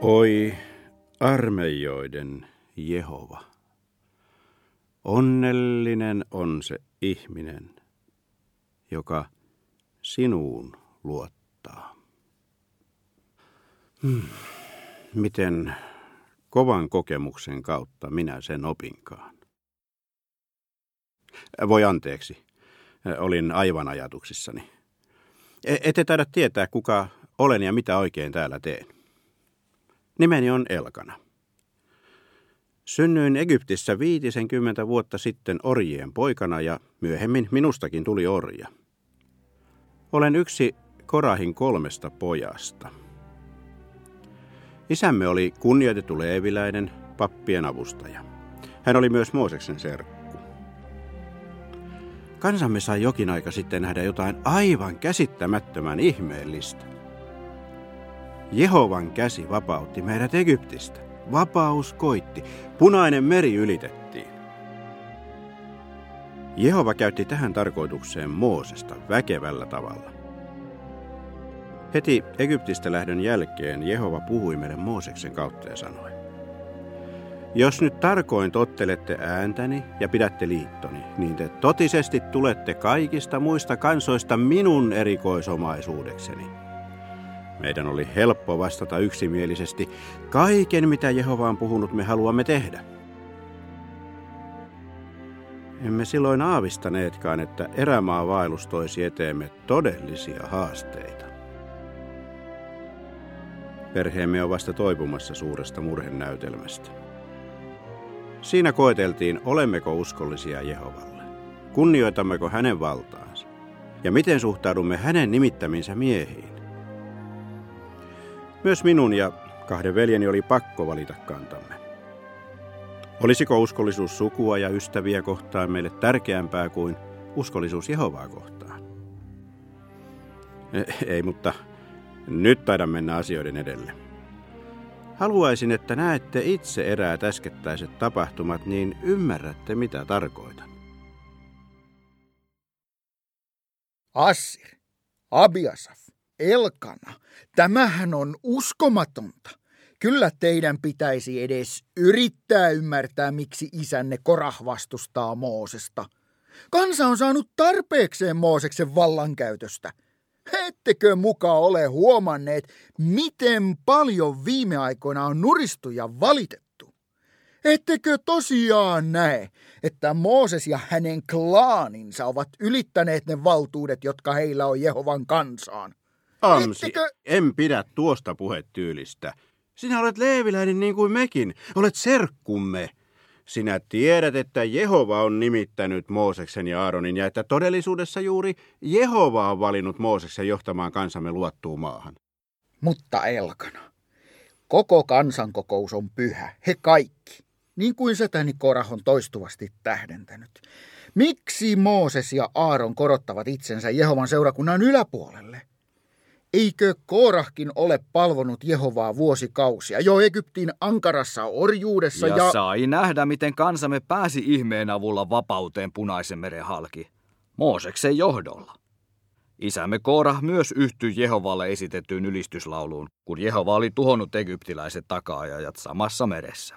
Oi, armeijoiden Jehova, onnellinen on se ihminen, joka sinuun luottaa. Miten kovan kokemuksen kautta minä sen opinkaan? Voi anteeksi, olin aivan ajatuksissani. Ette taida tietää, kuka olen ja mitä oikein täällä teen. Nimeni on Elkana. Synnyin Egyptissä 50 vuotta sitten orjien poikana ja myöhemmin minustakin tuli orja. Olen yksi Korahin 3 pojasta. Isämme oli kunnioitettu leeviläinen, pappien avustaja. Hän oli myös Mooseksen serkku. Kansamme sai jokin aika sitten nähdä jotain aivan käsittämättömän ihmeellistä. Jehovan käsi vapautti meidät Egyptistä. Vapaus koitti. Punainen meri ylitettiin. Jehova käytti tähän tarkoitukseen Moosesta väkevällä tavalla. Heti Egyptistä lähdön jälkeen Jehova puhui meille Mooseksen kautta ja sanoi: jos nyt tarkoin tottelette ääntäni ja pidätte liittoni, niin te totisesti tulette kaikista muista kansoista minun erikoisomaisuudekseni. Meidän oli helppo vastata yksimielisesti: kaiken mitä Jehova on puhunut me haluamme tehdä. Emme silloin aavistaneetkaan, että erämaavaellus toisi eteemme todellisia haasteita. Perheemme on vasta toipumassa suuresta murhenäytelmästä. Siinä koeteltiin, olemmeko uskollisia Jehovalle, kunnioitammeko hänen valtaansa ja miten suhtaudumme hänen nimittäminsä miehiin. Myös minun ja 2 veljeni oli pakko valita kantamme. Olisiko uskollisuus sukua ja ystäviä kohtaan meille tärkeämpää kuin uskollisuus Jehovaa kohtaan? Ei, mutta nyt taidan mennä asioiden edelle. Haluaisin, että näette itse eräät äskettäiset tapahtumat, niin ymmärrätte, mitä tarkoitan. Assir, Abiasaf, Elkana, tämähän on uskomatonta. Kyllä teidän pitäisi edes yrittää ymmärtää, miksi isänne Korah vastustaa Moosesta. Kansa on saanut tarpeekseen Mooseksen vallankäytöstä. Ettekö muka ole huomanneet, miten paljon viime aikoina on nuristu ja valitettu? Ettekö tosiaan näe, että Mooses ja hänen klaaninsa ovat ylittäneet ne valtuudet, jotka heillä on Jehovan kansaan? Amsi, en pidä tuosta puhetyylistä. Sinä olet leeviläinen niin kuin mekin, olet serkkumme. Sinä tiedät, että Jehova on nimittänyt Mooseksen ja Aaronin ja että todellisuudessa juuri Jehova on valinnut Mooseksen johtamaan kansamme luottuun maahan. Mutta Elkana, koko kansankokous on pyhä, he kaikki, niin kuin setäni Korah on toistuvasti tähdentänyt. Miksi Mooses ja Aaron korottavat itsensä Jehovan seurakunnan yläpuolelle? Eikö Korahkin ole palvonut Jehovaa vuosikausia jo Egyptin ankarassa orjuudessa ja sai nähdä, miten kansamme pääsi ihmeen avulla vapauteen Punaisen meren halki, Mooseksen johdolla. Isämme Korah myös yhtyi Jehovalle esitettyyn ylistyslauluun, kun Jehova oli tuhonnut egyptiläiset taka-ajajat samassa meressä.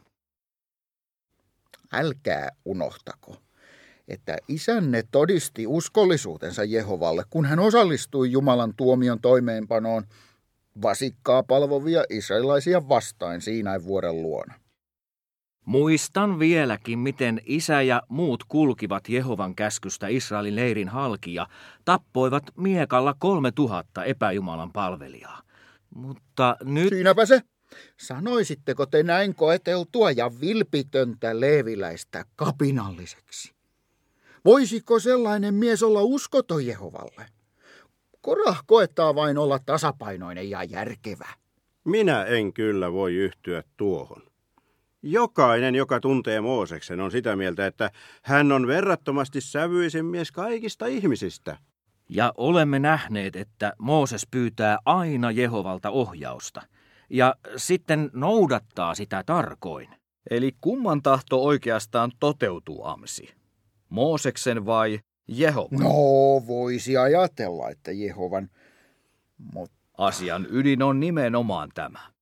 Älkää unohtako, että isänne todisti uskollisuutensa Jehovalle, kun hän osallistui Jumalan tuomion toimeenpanoon vasikkaa palvovia israelaisia vastaan Siinain-vuoren luona. Muistan vieläkin, miten isä ja muut kulkivat Jehovan käskystä Israelin leirin halki ja tappoivat miekalla 3000 epäjumalan palvelijaa. Mutta nyt... Siinäpä se. Sanoisitteko te näin koeteltua ja vilpitöntä leeviläistä kapinalliseksi? Voisiko sellainen mies olla uskoton Jehovalle? Korah koettaa vain olla tasapainoinen ja järkevä. Minä en kyllä voi yhtyä tuohon. Jokainen, joka tuntee Mooseksen, on sitä mieltä, että hän on verrattomasti sävyisin mies kaikista ihmisistä. Ja olemme nähneet, että Mooses pyytää aina Jehovalta ohjausta ja sitten noudattaa sitä tarkoin. Eli kumman tahto oikeastaan toteutuu, Amsi? Mooseksen vai Jehovan? No, voisi ajatella, että Jehovan, mutta... Asian ydin on nimenomaan tämä.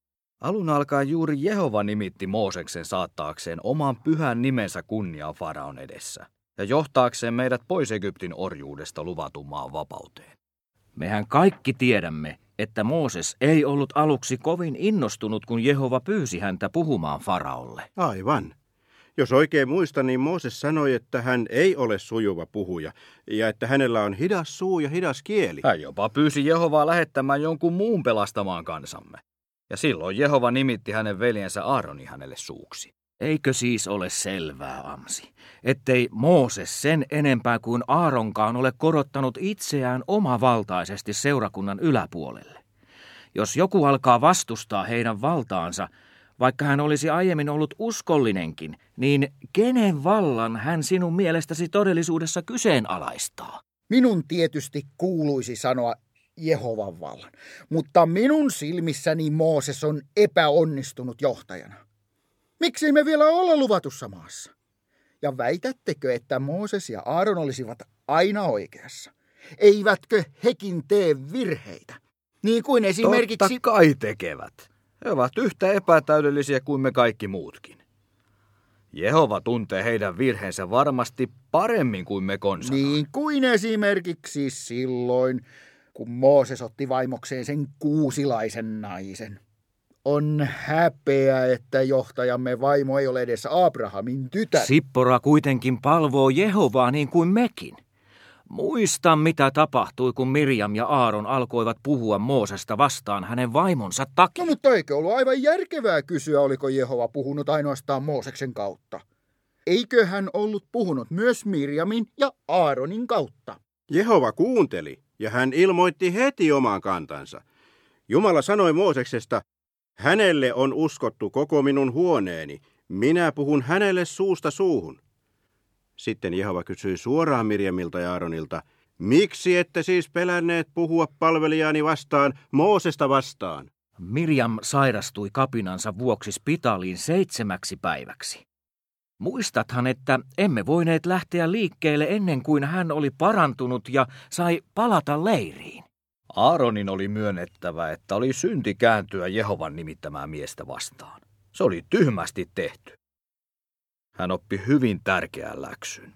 Alun alkaen juuri Jehova nimitti Mooseksen saattaakseen oman pyhän nimensä kunniaan Faraon edessä ja johtaakseen meidät pois Egyptin orjuudesta luvatun maan vapauteen. Mehän kaikki tiedämme, että Mooses ei ollut aluksi kovin innostunut, kun Jehova pyysi häntä puhumaan Faraolle. Aivan. Jos oikein muistan, niin Mooses sanoi, että hän ei ole sujuva puhuja ja että hänellä on hidas suu ja hidas kieli. Hän jopa pyysi Jehovaa lähettämään jonkun muun pelastamaan kansamme. Ja silloin Jehova nimitti hänen veljensä Aaronin hänelle suuksi. Eikö siis ole selvää, Amsi, ettei Mooses sen enempää kuin Aaronkaan ole korottanut itseään omavaltaisesti seurakunnan yläpuolelle? Jos joku alkaa vastustaa heidän valtaansa, vaikka hän olisi aiemmin ollut uskollinenkin, niin kenen vallan hän sinun mielestäsi todellisuudessa kyseenalaistaa? Minun tietysti kuuluisi sanoa Jehovan vallan, mutta minun silmissäni Mooses on epäonnistunut johtajana. Miksi me vielä olla luvatussa maassa? Ja väitättekö, että Mooses ja Aaron olisivat aina oikeassa? Eivätkö hekin tee virheitä? Niin kuin esimerkiksi... Totta kai tekevät. He ovat yhtä epätäydellisiä kuin me kaikki muutkin. Jehova tuntee heidän virheensä varmasti paremmin kuin me konsanaan. Niin kuin esimerkiksi silloin, kun Mooses otti vaimokseen sen kuusilaisen naisen. On häpeä, että johtajamme vaimo ei ole edes Abrahamin tytär. Sippora kuitenkin palvoo Jehovaa niin kuin mekin. Muista, mitä tapahtui, kun Mirjam ja Aaron alkoivat puhua Moosesta vastaan hänen vaimonsa takia. No, mutta eikö ollut aivan järkevää kysyä, oliko Jehova puhunut ainoastaan Mooseksen kautta? Eikö hän ollut puhunut myös Mirjamin ja Aaronin kautta? Jehova kuunteli ja hän ilmoitti heti oman kantansa. Jumala sanoi Mooseksesta, hänelle on uskottu koko minun huoneeni, minä puhun hänelle suusta suuhun. Sitten Jehova kysyi suoraan Mirjamilta ja Aaronilta, miksi ette siis pelänneet puhua palvelijaani vastaan, Moosesta vastaan? Mirjam sairastui kapinansa vuoksi spitaaliin 7 päiväksi. Muistathan, että emme voineet lähteä liikkeelle ennen kuin hän oli parantunut ja sai palata leiriin. Aaronin oli myönnettävä, että oli synti kääntyä Jehovan nimittämää miestä vastaan. Se oli tyhmästi tehty. Hän oppi hyvin tärkeän läksyn.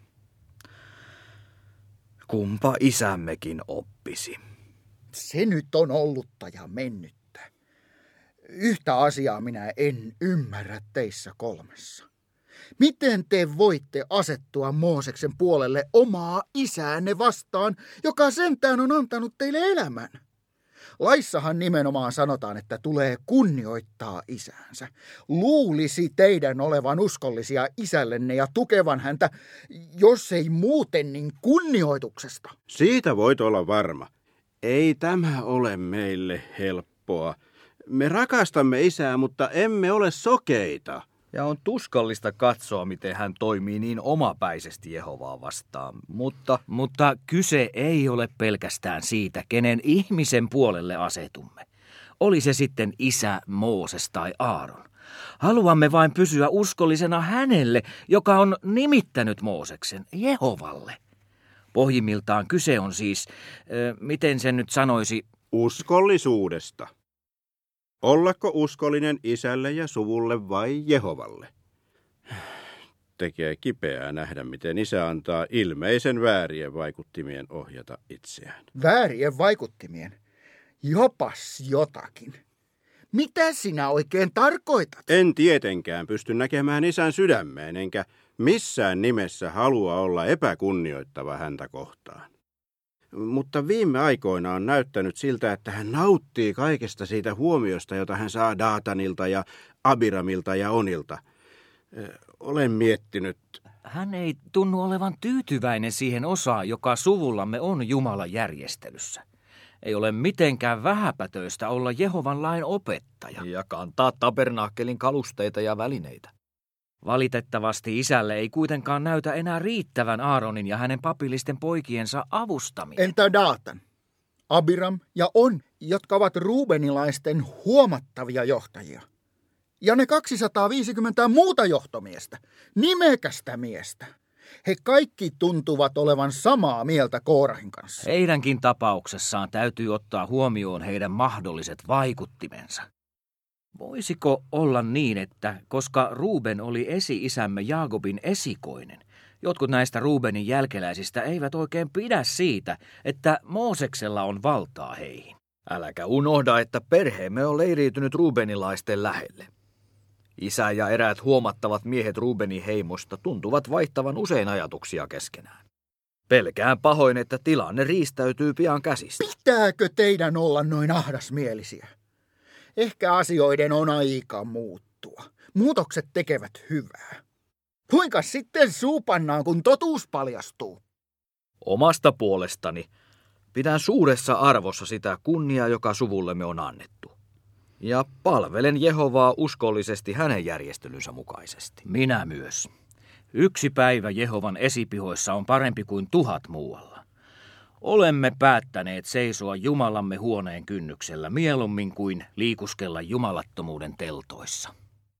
Kumpa isämmekin oppisi. Se nyt on ollutta ja mennyttä. Yhtä asiaa minä en ymmärrä teissä kolmessa. Miten te voitte asettua Mooseksen puolelle omaa isäänne vastaan, joka sentään on antanut teille elämän? Laissahan nimenomaan sanotaan, että tulee kunnioittaa isäänsä. Luulisi teidän olevan uskollisia isällenne ja tukevan häntä, jos ei muuten, niin kunnioituksesta. Siitä voit olla varma. Ei tämä ole meille helppoa. Me rakastamme isää, mutta emme ole sokeita. Ja on tuskallista katsoa, miten hän toimii niin omapäisesti Jehovaa vastaan, Mutta kyse ei ole pelkästään siitä, kenen ihmisen puolelle asetumme. Oli se sitten isä Mooses tai Aaron. Haluamme vain pysyä uskollisena hänelle, joka on nimittänyt Mooseksen, Jehovalle. Pohjimmiltaan kyse on siis, miten sen nyt sanoisi... Uskollisuudesta. Ollako uskollinen isälle ja suvulle vai Jehovalle? Tekee kipeää nähdä, miten isä antaa ilmeisen väärien vaikuttimien ohjata itseään. Väärien vaikuttimien? Jopas jotakin. Mitä sinä oikein tarkoitat? En tietenkään pysty näkemään isän sydämeen, enkä missään nimessä halua olla epäkunnioittava häntä kohtaan. Mutta viime aikoina on näyttänyt siltä, että hän nauttii kaikesta siitä huomiosta, jota hän saa Daatanilta ja Abiramilta ja Onilta. Olen miettinyt... Hän ei tunnu olevan tyytyväinen siihen osaan, joka suvullamme on Jumalan järjestelyssä. Ei ole mitenkään vähäpätöistä olla Jehovan lain opettaja. Ja kantaa tabernaakkelin kalusteita ja välineitä. Valitettavasti isälle ei kuitenkaan näytä enää riittävän Aaronin ja hänen papillisten poikiensa avustaminen. Entä Daatan, Abiram ja On, jotka ovat ruubenilaisten huomattavia johtajia? Ja ne 250 muuta johtomiestä, nimekästä miestä. He kaikki tuntuvat olevan samaa mieltä Koorahin kanssa. Heidänkin tapauksessaan täytyy ottaa huomioon heidän mahdolliset vaikuttimensa. Voisiko olla niin, että koska Ruben oli esi-isämme Jaakobin esikoinen, jotkut näistä Rubenin jälkeläisistä eivät oikein pidä siitä, että Mooseksella on valtaa heihin? Äläkä unohda, että perheemme on leiriytynyt Rubenilaisten lähelle. Isä ja eräät huomattavat miehet Rubenin heimosta tuntuvat vaihtavan usein ajatuksia keskenään. Pelkään pahoin, että tilanne riistäytyy pian käsistä. Pitääkö teidän olla noin ahdasmielisiä? Ehkä asioiden on aika muuttua. Muutokset tekevät hyvää. Kuinka sitten suupannaan, kun totuus paljastuu? Omasta puolestani pidän suuressa arvossa sitä kunniaa, joka suvullemme on annettu. Ja palvelen Jehovaa uskollisesti hänen järjestelynsä mukaisesti. Minä myös. 1 päivä Jehovan esipihoissa on parempi kuin 1000 muualla. Olemme päättäneet seisoa Jumalamme huoneen kynnyksellä mieluummin kuin liikuskella jumalattomuuden teltoissa.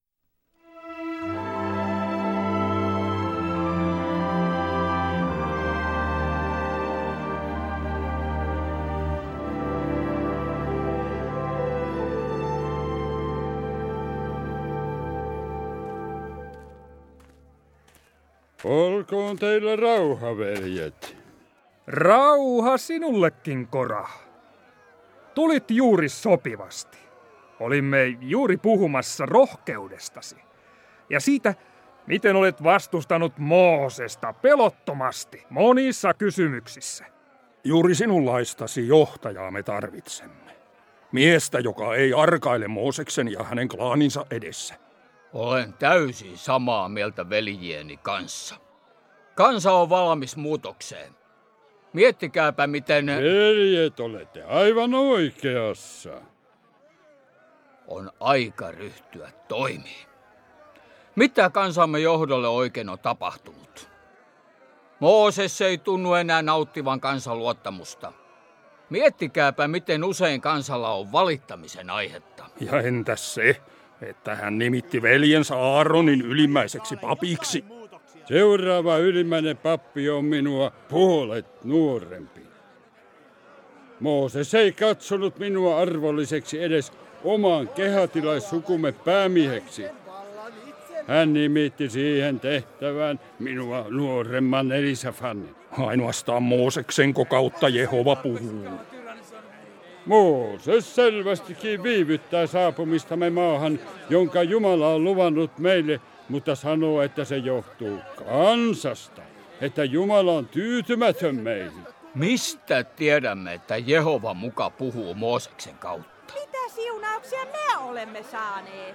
Olkoon teillä rauha, veljet. Rauha sinullekin, Kora. Tulit juuri sopivasti. Olimme juuri puhumassa rohkeudestasi ja siitä, miten olet vastustanut Moosesta pelottomasti monissa kysymyksissä. Juuri sinunlaistasi johtajaa me tarvitsemme. Miestä, joka ei arkaile Mooseksen ja hänen klaaninsa edessä. Olen täysin samaa mieltä veljieni kanssa. Kansa on valmis muutokseen. Miettikääpä miten... Veljet, olette aivan oikeassa. On aika ryhtyä toimiin. Mitä kansamme johdolle oikein on tapahtunut? Mooses ei tunnu enää nauttivan kansan luottamusta. Miettikääpä miten usein kansalla on valittamisen aihetta. Ja entäs se, että hän nimitti veljensä Aaronin ylimmäiseksi papiksi? Seuraava ylimmäinen pappi on minua puolet nuorempi. Mooses ei katsonut minua arvolliseksi edes oman kehatilaissukumme päämieheksi. Hän nimitti siihen tehtävään minua nuoremman Elisafanin. Ainoastaan Mooseksenko kautta Jehova puhuu. Mooses selvästikin viivyttää saapumistamme maahan, jonka Jumala on luvannut meille, mutta sanoo, että se johtuu kansasta, että Jumala on tyytymätön meihin. Mistä tiedämme, että Jehova muka puhuu Mooseksen kautta? Mitä siunauksia me olemme saaneet?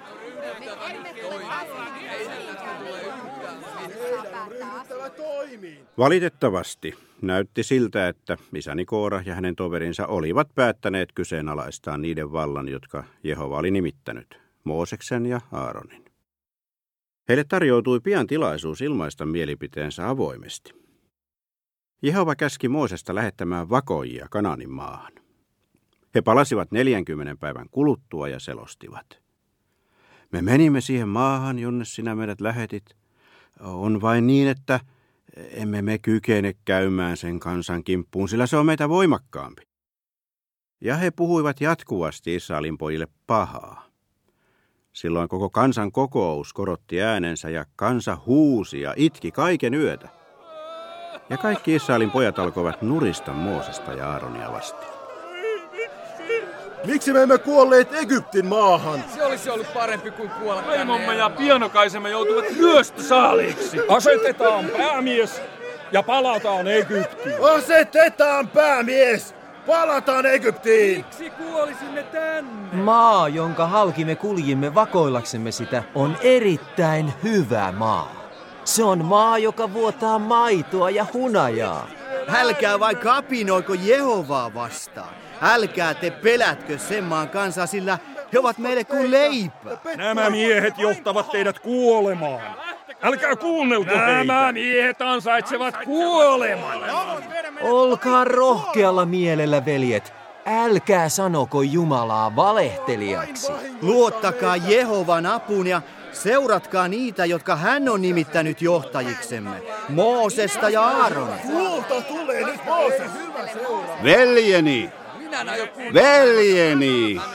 Valitettavasti näytti siltä, että isäni Koora ja hänen toverinsa olivat päättäneet kyseenalaistaa niiden vallan, jotka Jehova oli nimittänyt, Mooseksen ja Aaronin. Heille tarjoutui pian tilaisuus ilmaista mielipiteensä avoimesti. Jehova käski Moosesta lähettämään vakoijia Kanaanin maahan. He palasivat 40 päivän kuluttua ja selostivat. Me menimme siihen maahan, jonne sinä meidät lähetit. On vain niin, että emme me kykene käymään sen kansan kimppuun, sillä se on meitä voimakkaampi. Ja he puhuivat jatkuvasti Israelin pojille pahaa. Silloin koko kansan kokous korotti äänensä ja kansa huusi ja itki kaiken yötä. Ja kaikki Israelin pojat alkoivat nurista Moosesta ja Aaronia vastaan. Miksi me emme kuolleet Egyptin maahan? Se olisi ollut parempi kuin kuolla tänne. Vaimomme ja pienokaisemme joutuvat ryöstösaaliiksi. Asetetaan päämies ja palataan Egyptiin. Asetetaan päämies! Palataan Egyptiin! Miksi kuolisimme tänne? Maa, jonka halki me kuljimme vakoillaksemme sitä, on erittäin hyvä maa. Se on maa, joka vuotaa maitoa ja hunajaa. Älkää vai kapinoiko Jehovaa vastaan. Älkää te pelätkö sen maan kansaa, sillä he ovat meille kuin leipä. Nämä miehet johtavat teidät kuolemaan. Älkää kuunnelko heitä. Nämä miehet ansaitsevat kuoleman. Olkaa rohkealla mielellä, veljet. Älkää sanoko Jumalaa valehtelijaksi. Luottakaa Jehovan apuun ja seuratkaa niitä, jotka hän on nimittänyt johtajiksemme. Moosesta ja Aaronia. Kuulta tulee nyt Mooses! Veljeni! Veljeni!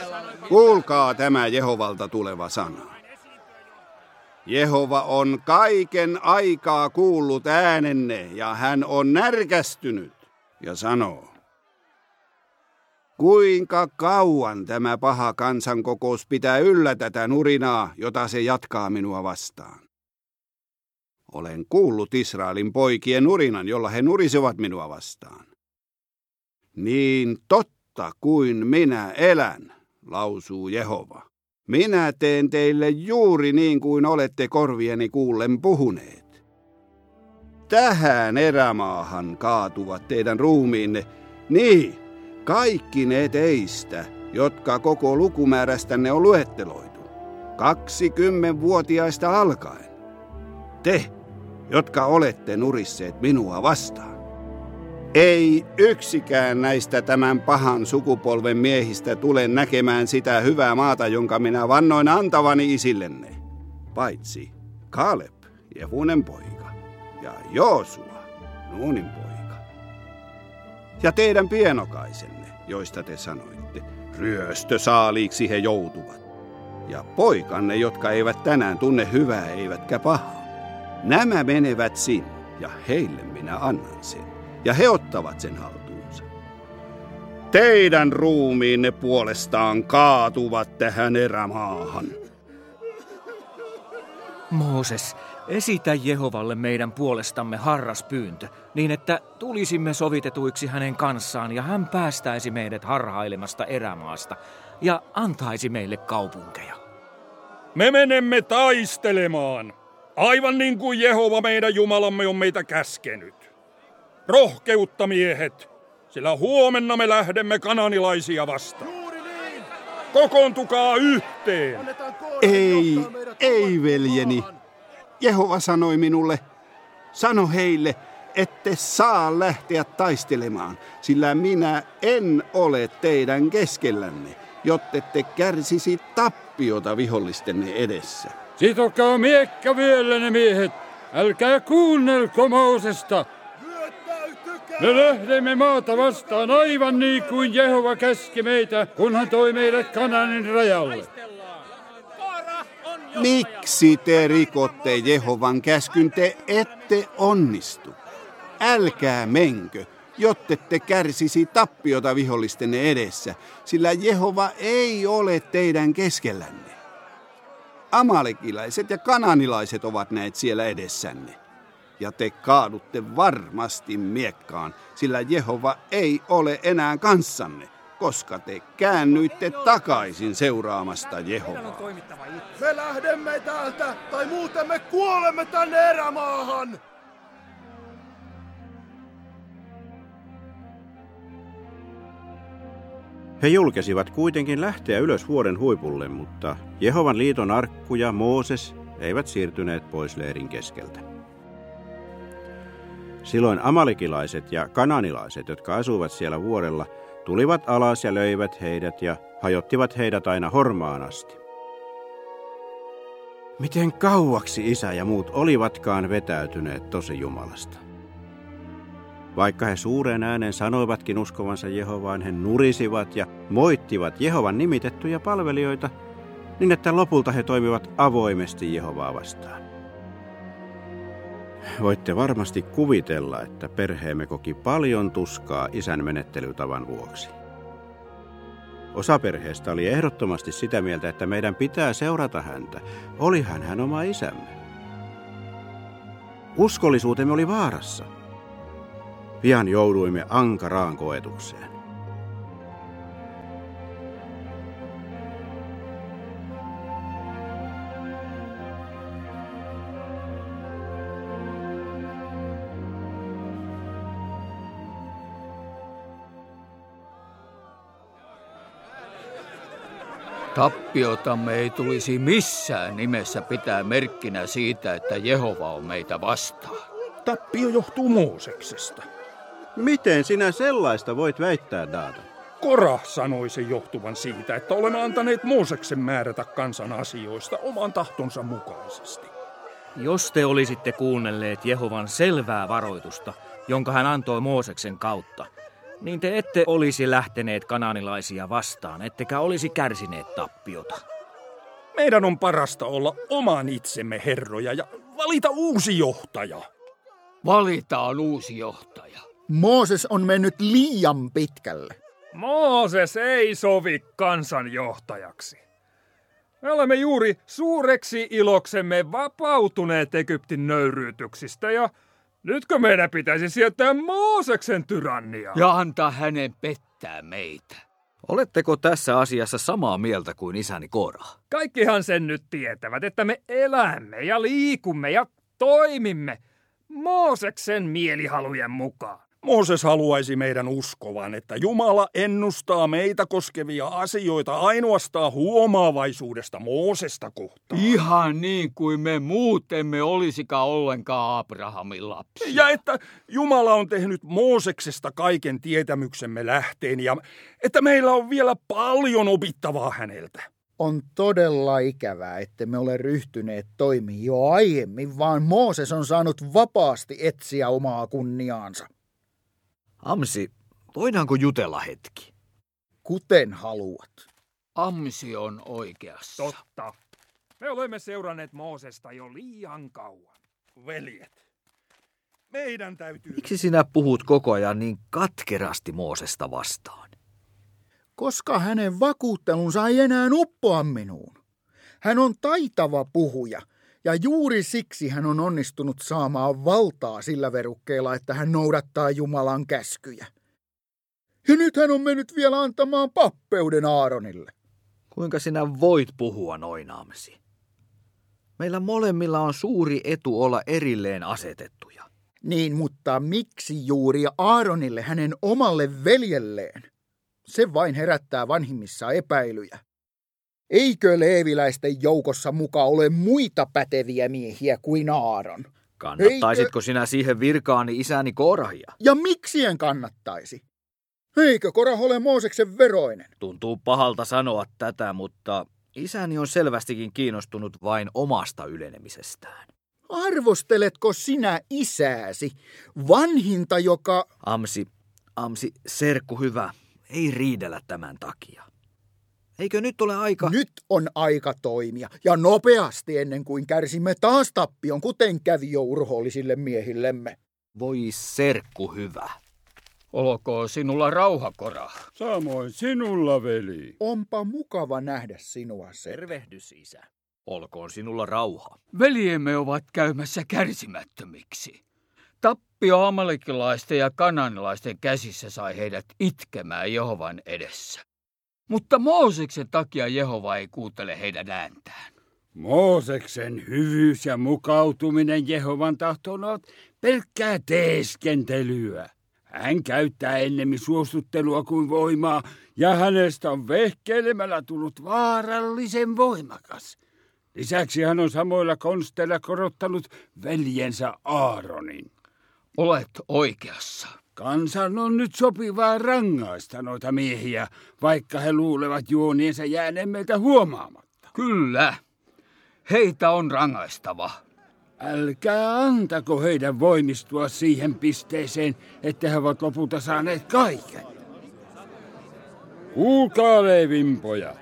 Kuulkaa tämä Jehovalta tuleva sana. Jehova on kaiken aikaa kuullut äänenne ja hän on närkästynyt ja sanoo. Kuinka kauan tämä paha kansankokous pitää yllä tätä nurinaa, jota se jatkaa minua vastaan? Olen kuullut Israelin poikien nurinan, jolla he nurisivat minua vastaan. Niin totta kuin minä elän, lausuu Jehova. Minä teen teille juuri niin kuin olette korvieni kuullen puhuneet. Tähän erämaahan kaatuvat teidän ruumiinne, niin kaikki ne teistä, jotka koko lukumäärästänne on luetteloitu, 20-vuotiaista alkaen. Te, jotka olette nurisseet minua vastaan. Ei yksikään näistä tämän pahan sukupolven miehistä tule näkemään sitä hyvää maata, jonka minä vannoin antavani isillenne, paitsi Kaaleb, Jefunen poika, ja Joosua, Nuunin poika. Ja teidän pienokaisenne, joista te sanoitte, ryöstösaaliiksi he joutuvat. Ja poikanne, jotka eivät tänään tunne hyvää eivätkä pahaa. Nämä menevät sinne, ja heille minä annan sen. Ja he ottavat sen haltuunsa. Teidän ruumiinne puolestaan kaatuvat tähän erämaahan. Mooses, esitä Jehovalle meidän puolestamme harras pyyntö, niin että tulisimme sovitetuiksi hänen kanssaan ja hän päästäisi meidät harhailemasta erämaasta ja antaisi meille kaupunkeja. Me menemme taistelemaan, aivan niin kuin Jehova meidän Jumalamme on meitä käskenyt. Rohkeutta, miehet, sillä huomenna me lähdemme kananilaisia vastaan. Kokoontukaa yhteen. Ei, veljeni. Jehova sanoi minulle, sano heille, ette saa lähteä taistelemaan, sillä minä en ole teidän keskellänne, jottette kärsisi tappiota vihollistenne edessä. Sitokaa miekka vyöllänne, miehet, älkää kuunnelko Moosesta. Me lähdemme maata vastaan aivan niin kuin Jehova käski meitä, kun hän toi meidät Kanaanin rajalle. Miksi te rikotte Jehovan käskyn, te ette onnistu? Älkää menkö, jottette kärsisi tappiota vihollistenne edessä, sillä Jehova ei ole teidän keskellänne. Amalekilaiset ja kananilaiset ovat näet siellä edessänne. Ja te kaadutte varmasti miekkaan, sillä Jehova ei ole enää kanssanne, koska te käännyitte takaisin seuraamasta Jehovaa. Me lähdemme täältä, tai muuten me kuolemme tänne erämaahan! He julkesivat kuitenkin lähteä ylös vuoren huipulle, mutta Jehovan liiton arkku ja Mooses eivät siirtyneet pois leirin keskeltä. Silloin amalekilaiset ja kananilaiset, jotka asuivat siellä vuorella, tulivat alas ja löivät heidät ja hajottivat heidät aina Hormaan asti. Miten kauaksi isä ja muut olivatkaan vetäytyneet tosi Jumalasta? Vaikka he suureen ääneen sanoivatkin uskovansa Jehovaan, he nurisivat ja moittivat Jehovan nimitettyjä palvelijoita, niin että lopulta he toimivat avoimesti Jehovaa vastaan. Voitte varmasti kuvitella, että perheemme koki paljon tuskaa isän menettelytavan vuoksi. Osa perheestä oli ehdottomasti sitä mieltä, että meidän pitää seurata häntä. Olihan hän oma isämme. Uskollisuutemme oli vaarassa. Pian jouduimme ankaraan koetukseen. Tappiotamme ei tulisi missään nimessä pitää merkkinä siitä, että Jehova on meitä vastaan. Tappio johtuu Mooseksesta. Miten sinä sellaista voit väittää, Daata? Korah sanoi sen johtuvan siitä, että olemme antaneet Mooseksen määrätä kansan asioista oman tahtonsa mukaisesti. Jos te olisitte kuunnelleet Jehovan selvää varoitusta, jonka hän antoi Mooseksen kautta, niin te ette olisi lähteneet kanaanilaisia vastaan, ettekä olisi kärsineet tappiota. Meidän on parasta olla oman itsemme herroja ja valita uusi johtaja. Valitaan uusi johtaja. Mooses on mennyt liian pitkälle. Mooses ei sovi kansanjohtajaksi. Me olemme juuri suureksi iloksemme vapautuneet Egyptin nöyryytyksistä ja nytkö meidän pitäisi sietää Mooseksen tyranniaa? Ja antaa hänen pettää meitä. Oletteko tässä asiassa samaa mieltä kuin isäni Korah? Kaikkihan sen nyt tietävät, että me elämme ja liikumme ja toimimme Mooseksen mielihalujen mukaan. Mooses haluaisi meidän uskovan, että Jumala ennustaa meitä koskevia asioita ainoastaan huomaavaisuudesta Moosesta kohtaan. Ihan niin kuin me muut emme olisikaan ollenkaan Abrahamin lapsia. Ja että Jumala on tehnyt Mooseksesta kaiken tietämyksemme lähteen ja että meillä on vielä paljon opittavaa häneltä. On todella ikävää, että me ole ryhtyneet toimiin jo aiemmin, vaan Mooses on saanut vapaasti etsiä omaa kunniaansa. Amsi, voidaanko jutella hetki? Kuten haluat. Amsi on oikeassa. Totta. Me olemme seuranneet Moosesta jo liian kauan. Veljet, meidän täytyy... Miksi sinä puhut koko ajan niin katkerasti Moosesta vastaan? Koska hänen vakuuttelunsa ei enää uppoa minuun. Hän on taitava puhuja. Ja juuri siksi hän on onnistunut saamaan valtaa sillä verukkeella, että hän noudattaa Jumalan käskyjä. Ja nyt hän on mennyt vielä antamaan pappeuden Aaronille. Kuinka sinä voit puhua noin, Amsi? Meillä molemmilla on suuri etu olla erilleen asetettuja. Niin, mutta miksi juuri Aaronille, hänen omalle veljelleen? Se vain herättää vanhimmissa epäilyjä. Eikö leeviläisten joukossa muka ole muita päteviä miehiä kuin Aaron? Kannattaisitko sinä siihen virkaani isäni Korahia? Ja miksi en kannattaisi? Eikö Korah ole Mooseksen veroinen? Tuntuu pahalta sanoa tätä, mutta isäni on selvästikin kiinnostunut vain omasta ylenemisestään. Arvosteletko sinä isääsi, vanhinta, joka... Amsi, serkku hyvä, ei riidellä tämän takia. Eikö nyt ole aika? Nyt on aika toimia, ja nopeasti ennen kuin kärsimme taas tappion, kuten kävi jo urhoollisille miehillemme. Voi serkku hyvä. Olkoon sinulla rauha, Korah. Samoin sinulla, veli. Onpa mukava nähdä sinua, se. Tervehdys, isä. Olkoon sinulla rauha. Veljemme ovat käymässä kärsimättömiksi. Tappio amalekilaisten ja kananilaisten käsissä sai heidät itkemään Jehovan edessä. Mutta Mooseksen takia Jehova ei kuuntele heidän ääntään. Mooseksen hyvyys ja mukautuminen Jehovan tahtoon on pelkkää teeskentelyä. Hän käyttää ennemmin suostuttelua kuin voimaa, ja hänestä on vehkeilemällä tullut vaarallisen voimakas. Lisäksi hän on samoilla konsteilla korottanut veljensä Aaronin. Olet oikeassa. Kansan on nyt sopivaa rangaista noita miehiä, vaikka he luulevat juoniensa jääneen meiltä huomaamatta. Kyllä, heitä on rangaistava. Älkää antako heidän voimistua siihen pisteeseen, että he ovat lopulta saaneet kaiken. Kuulkaa, Leevin pojat.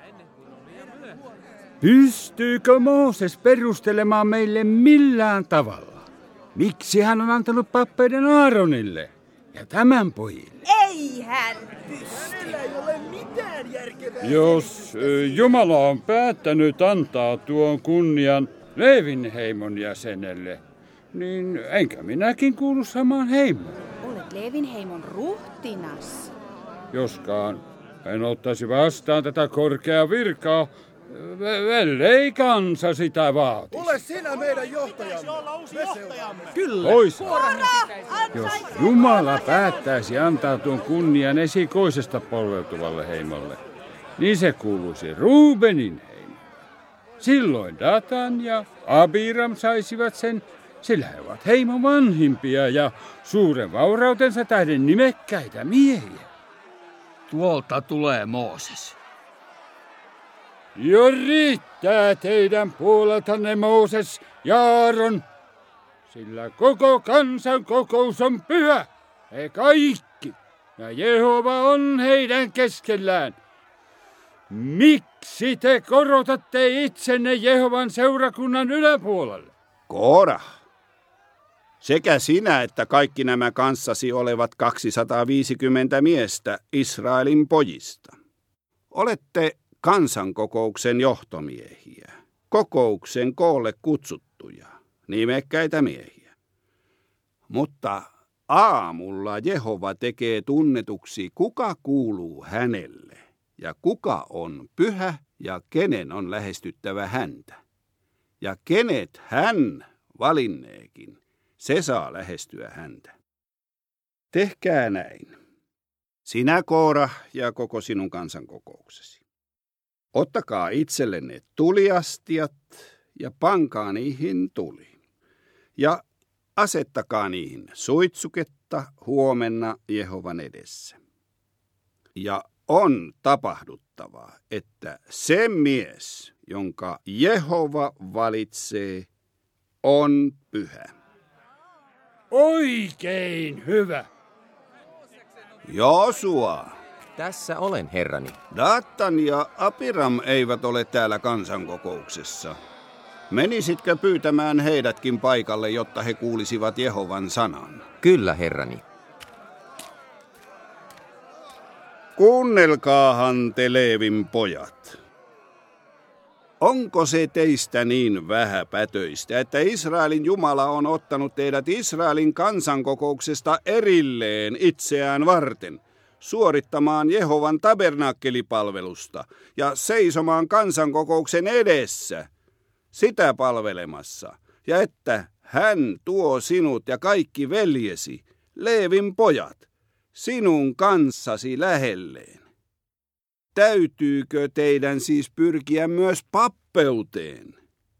Pystyykö Mooses perustelemaan meille millään tavalla? Miksi hän on antanut pappeuden Aaronille ja tämän pojille? Ei hän pysty. Ei ole mitään järkevää. Jos Jumala on päättänyt antaa tuon kunnian Leevin heimon jäsenelle, niin enkä minäkin kuulu samaan heimoon. Olet Leevin heimon ruhtinas. Joskaan en ottaisi vastaan tätä korkeaa virkaa, ellei kansa sitä vaatisi. Ole sinä meidän johtajamme. Me seuraamme. Kyllä. Jos Jumala päättäisi antaa tuon kunnian esikoisesta polveutuvalle heimolle, niin se kuuluisi Ruubenin heimo. Silloin Datan ja Abiram saisivat sen, sillä he ovat heimon vanhimpia ja suuren vaurautensa tähden nimekkäitä miehiä. Tuolta tulee Mooses. Jo riittää teidän puoleltanne, Mooses ja Aaron, sillä koko kansan kokous on pyhä, he kaikki. ja Jehova on heidän keskellään. Miksi te korotatte itsenne Jehovan seurakunnan yläpuolelle? Koorah, sekä sinä että kaikki nämä kanssasi olevat 250 miestä Israelin pojista. Olette kansankokouksen johtomiehiä, kokouksen koolle kutsuttuja, nimekkäitä miehiä. Mutta aamulla Jehova tekee tunnetuksi, kuka kuuluu hänelle ja kuka on pyhä ja kenen on lähestyttävä häntä. Ja kenet hän valinneekin, se saa lähestyä häntä. Tehkää näin. Sinä, Koora, ja koko sinun kansankokouksesi. Ottakaa itsellenne tuliastiat ja pankaa niihin tuli. Ja asettakaa niihin suitsuketta huomenna Jehovan edessä. Ja on tapahduttava, että se mies, jonka Jehova valitsee, on pyhä. Oikein hyvä. Joosua. Tässä olen, herrani. Datan ja Abiram eivät ole täällä kansankokouksessa. Menisitkö pyytämään heidätkin paikalle, jotta he kuulisivat Jehovan sanan? Kyllä, herrani. Kuunnelkaahan te Leevin pojat. Onko se teistä niin vähäpätöistä, että Israelin Jumala on ottanut teidät Israelin kansankokouksesta erilleen itseään varten, suorittamaan Jehovan tabernakkelipalvelusta ja seisomaan kansankokouksen edessä, sitä palvelemassa, ja että hän tuo sinut ja kaikki veljesi, Leevin pojat, sinun kanssasi lähelleen? Täytyykö teidän siis pyrkiä myös pappeuteen?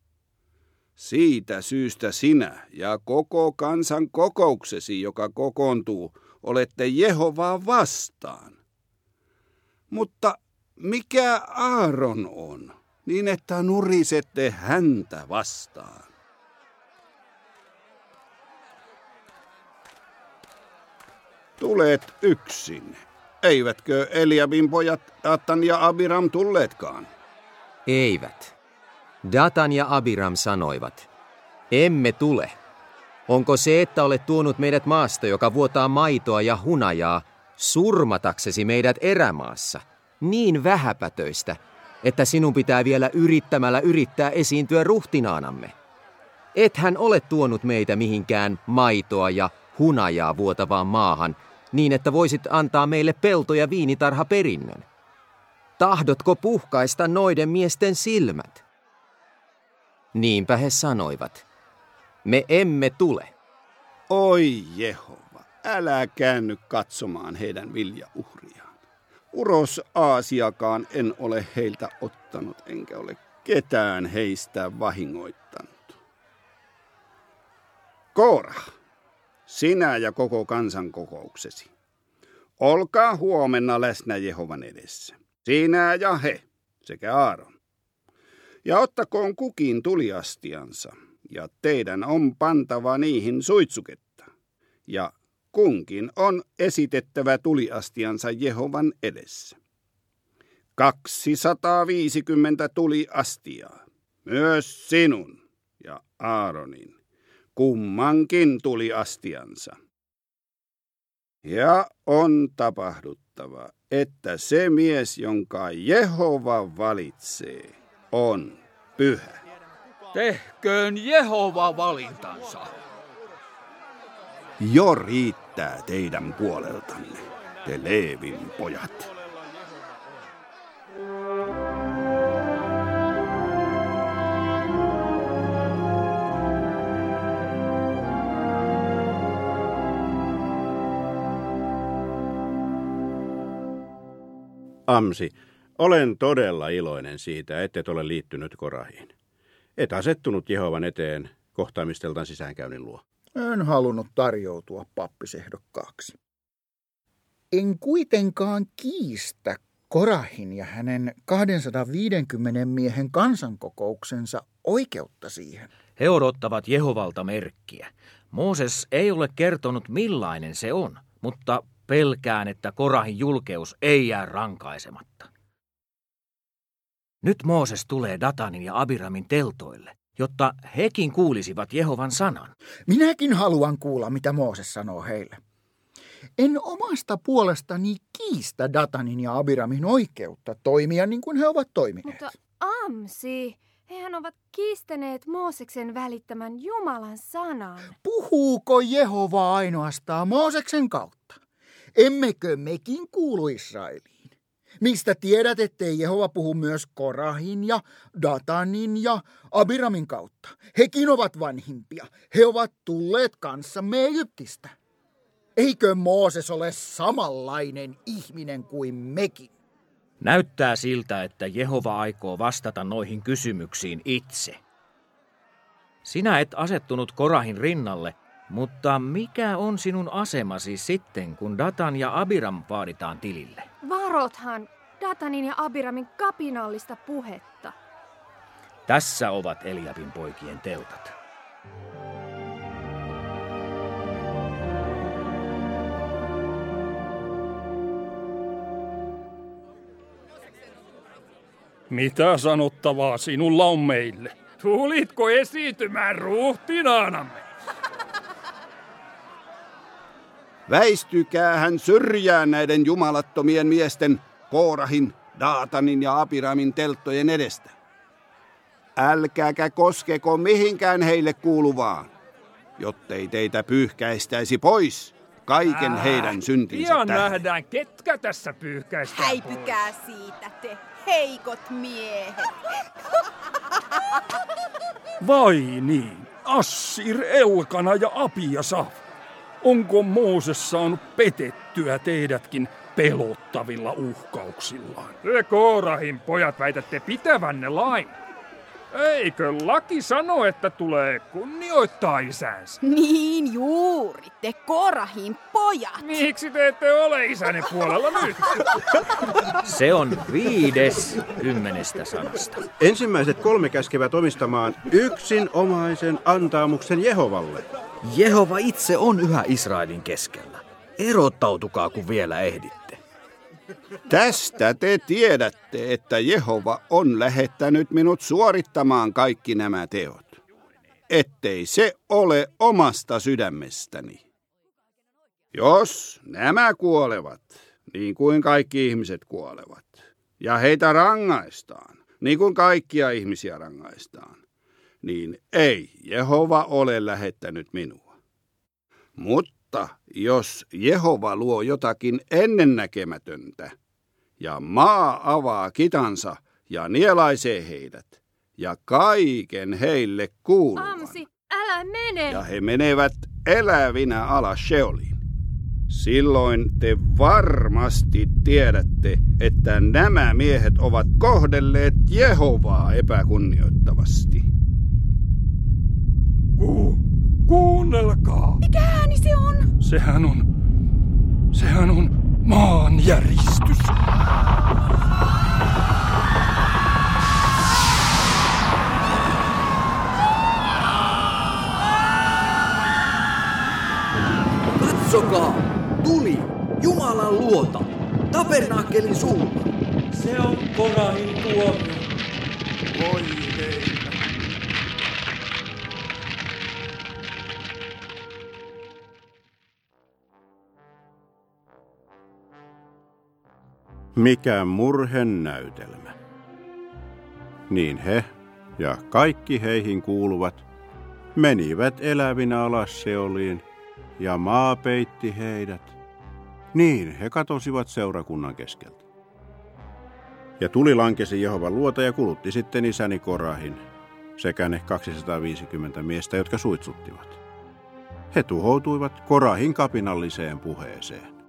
Siitä syystä sinä ja koko kansan kokouksesi, joka kokoontuu, olette Jehovaa vastaan. Mutta mikä Aaron on, niin että nurisette häntä vastaan? Tulet yksin. Eivätkö Eliabin pojat Datan ja Abiram tulleetkaan? Eivät. Datan ja Abiram sanoivat, emme tule. Onko se, että olet tuonut meidät maasta, joka vuotaa maitoa ja hunajaa, surmataksesi meidät erämaassa, niin vähäpätöistä, että sinun pitää vielä yrittämällä yrittää esiintyä ruhtinaanamme? Ethän ole tuonut meitä mihinkään maitoa ja hunajaa vuotavaan maahan, niin että voisit antaa meille pelto- ja viinitarhaperinnön. Tahdotko puhkaista noiden miesten silmät? Niinpä he sanoivat, me emme tule. Oi Jehova, älä käänny katsomaan heidän viljauhriaan. Uros Aasiakaan en ole heiltä ottanut, enkä ole ketään heistä vahingoittanut. Koorah, sinä ja koko kansankokouksesi, olkaa huomenna läsnä Jehovan edessä. Sinä ja he, sekä Aaron. Ja ottakoon kukin tuliastiansa, ja teidän on pantava niihin suitsuketta. Ja kunkin on esitettävä tuliastiansa Jehovan edessä. 250 tuliastiaa, myös sinun ja Aaronin, kummankin tuliastiansa. Ja on tapahduttava, että se mies, jonka Jehova valitsee, on pyhä. Tehköön Jehova valintansa. Jo riittää teidän puoleltanne, te Leevin pojat. Amsi, olen todella iloinen siitä, ettet ole liittynyt Korahiin. Et asettunut Jehovan eteen kohtaamisteltaan sisäänkäynnin luo. En halunnut tarjoutua pappisehdokkaaksi. En kuitenkaan kiistä Korahin ja hänen 250 miehen kansankokouksensa oikeutta siihen. He odottavat Jehovalta merkkiä. Mooses ei ole kertonut millainen se on, mutta pelkään, että Korahin julkeus ei jää rankaisematta. Nyt Mooses tulee Datanin ja Abiramin teltoille, jotta hekin kuulisivat Jehovan sanan. Minäkin haluan kuulla, mitä Mooses sanoo heille. En omasta puolestani kiistä Datanin ja Abiramin oikeutta toimia niin kuin he ovat toimineet. Mutta Amsi, hehän ovat kiistäneet Mooseksen välittämän Jumalan sanan. Puhuuko Jehova ainoastaan Mooseksen kautta? Emmekö mekin kuulu Israeliin? Mistä tiedät, ettei Jehova puhu myös Korahin ja Datanin ja Abiramin kautta? Hekin ovat vanhimpia. He ovat tulleet kanssamme Egyptistä. Eikö Mooses ole samanlainen ihminen kuin mekin? Näyttää siltä, että Jehova aikoo vastata noihin kysymyksiin itse. Sinä et asettunut Korahin rinnalle, mutta mikä on sinun asemasi sitten, kun Datan ja Abiram vaaditaan tilille? Varothan Datanin ja Abiramin kapinallista puhetta. Tässä ovat Eliabin poikien teltat. Mitä sanottavaa sinulla on meille? Tulitko esiintymään ruhtinaanamme? Väistykäähän syrjään näiden jumalattomien miesten, Koorahin, Daatanin ja Abiramin telttojen edestä. Älkääkä koskeko mihinkään heille kuuluvaan, jottei teitä pyyhkäistäisi pois kaiken heidän syntinsä Pian tähden. nähdään, ketkä tässä pyyhkäistään. Häipykää siitä te, heikot miehet. Vai niin, Assir, Elkana ja Abiasaf. Onko Mooses saanut petettyä teidätkin pelottavilla uhkauksillaan? Te Koorahin pojat väitätte pitävänne lain. Eikö laki sano, että tulee kunnioittaa isänsä? Niin juuri, te Korahin pojat. Miksi te ette ole isänne puolella nyt? Se on 5. 10 sanasta. Ensimmäiset 3 käskevät omistamaan yksinomaisen antaamuksen Jehovalle. Jehova itse on yhä Israelin keskellä. Erottautukaa, kun vielä ehditte. Tästä te tiedätte, että Jehova on lähettänyt minut suorittamaan kaikki nämä teot, ettei se ole omasta sydämestäni. Jos nämä kuolevat, niin kuin kaikki ihmiset kuolevat, ja heitä rangaistaan, niin kuin kaikkia ihmisiä rangaistaan, niin ei Jehova ole lähettänyt minua. Mutta jos Jehova luo jotakin ennennäkemätöntä, ja maa avaa kitansa ja nielaisee heidät, ja kaiken heille kuuluvan, Amsi, älä mene! ja he menevät elävinä alas Sheoliin, silloin te varmasti tiedätte, että nämä miehet ovat kohdelleet Jehovaa epäkunnioittavasti. Kuunnelkaa. Mikä ääni se on? Sehän on maanjäristys. Katsokaa, tuli, Jumalan luota, tabernaakkelin suulla. Se on Korahin tuomio. Voi heitä. Mikä murhen näytelmä. Niin he ja kaikki heihin kuuluvat menivät elävinä alas Sheoliin, ja maa peitti heidät. Niin he katosivat seurakunnan keskeltä. Ja tuli lankesi Jehovan luota ja kulutti sitten isäni Korahin sekä ne 250 miestä, jotka suitsuttivat. He tuhoutuivat Korahin kapinalliseen puheeseen.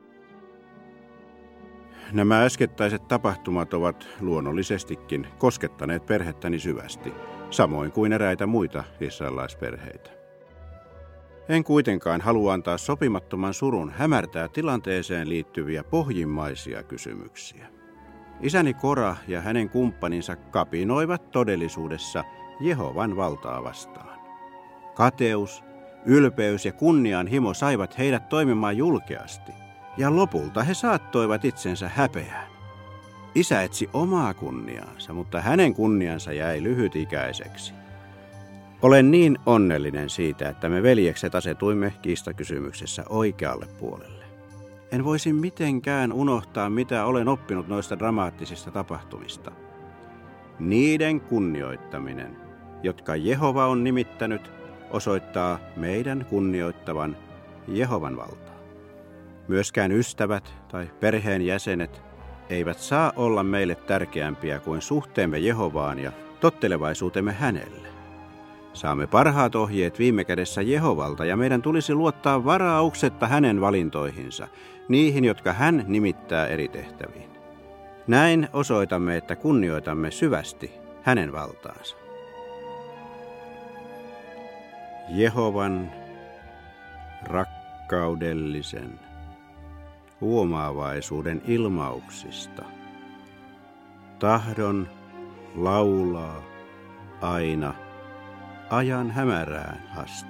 Nämä äskettäiset tapahtumat ovat luonnollisestikin koskettaneet perhettäni syvästi, samoin kuin eräitä muita israelaisperheitä. En kuitenkaan halua antaa sopimattoman surun hämärtää tilanteeseen liittyviä pohjimmaisia kysymyksiä. Isäni Kora ja hänen kumppaninsa kapinoivat todellisuudessa Jehovan valtaa vastaan. Kateus, ylpeys ja kunnianhimo saivat heidät toimimaan julkeasti, Ja lopulta he saattoivat itsensä häpeään. Isä etsi omaa kunniaansa, mutta hänen kunniansa jäi lyhytikäiseksi. Olen niin onnellinen siitä, että me veljekset asetuimme kiistakysymyksessä oikealle puolelle. En voisi mitenkään unohtaa, mitä olen oppinut noista dramaattisista tapahtumista. Niiden kunnioittaminen, jotka Jehova on nimittänyt, osoittaa meidän kunnioittavan Jehovan valtaa. Myöskään ystävät tai perheen jäsenet eivät saa olla meille tärkeämpiä kuin suhteemme Jehovaan ja tottelevaisuutemme hänelle. Saamme parhaat ohjeet viime kädessä Jehovalta ja meidän tulisi luottaa varauksetta hänen valintoihinsa, niihin, jotka hän nimittää eri tehtäviin. Näin osoitamme, että kunnioitamme syvästi hänen valtaansa. Jehovan rakkaudellisen huomaavaisuuden ilmauksista tahdon laulaa aina ajan hämärään asti.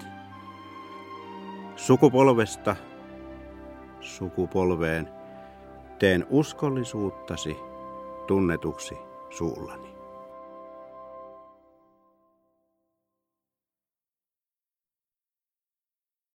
Sukupolvesta sukupolveen teen uskollisuuttasi tunnetuksi suullani.